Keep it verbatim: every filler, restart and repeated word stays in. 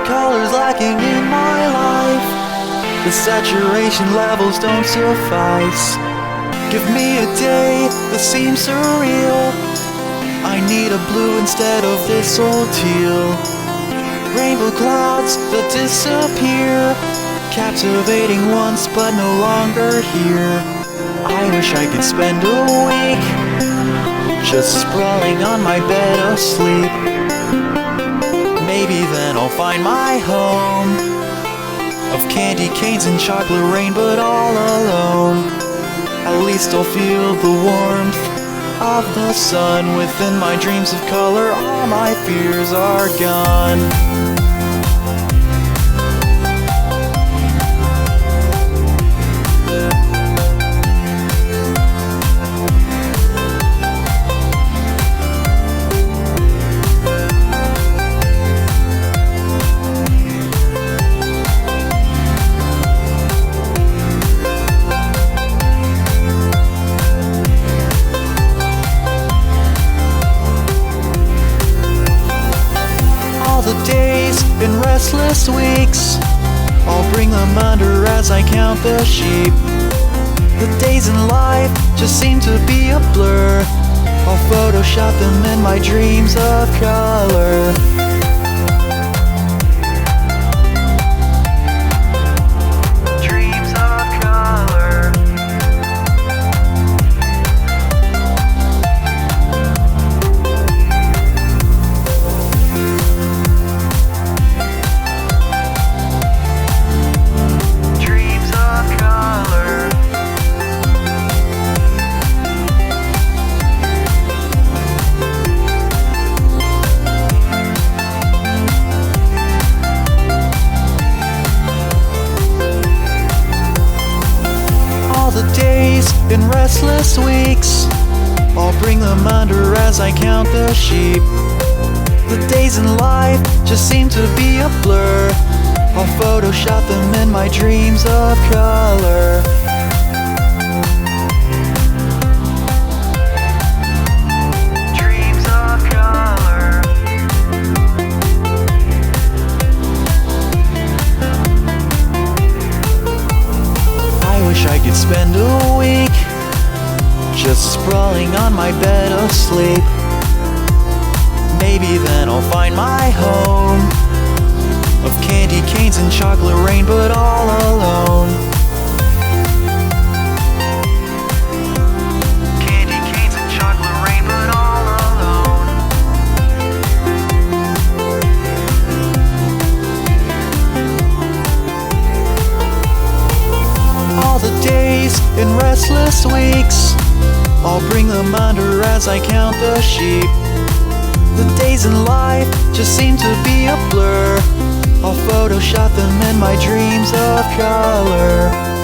colors lacking in my life. The saturation levels don't suffice. Give me a day that seems surreal. I need a blue instead of this old teal. Rainbow clouds that disappear, captivating once but no longer here. I wish I could spend a week just sprawling on my bed asleep. Maybe then I'll find my home of candy canes and chocolate rain, but all alone. At least I'll feel the warmth of the sun. Within my dreams of color, all my fears are gone. The days in restless weeks, I'll bring them under as I count the sheep. The days in life just seem to be a blur. I'll Photoshop them in my dreams of color. Dreams of color. In restless weeks, I'll bring them under as I count the sheep. The days in life just seem to be a blur. I'll Photoshop them in my dreams of color. Dreams of color. I wish I could spend a week just sprawling on my bed asleep. Maybe then I'll find my home of candy canes and chocolate rain, but all alone. Candy canes and chocolate rain, but all alone. All the days in restless weeks, I'll bring them under as I count the sheep. The days in life just seem to be a blur. I'll Photoshop them in my dreams of color.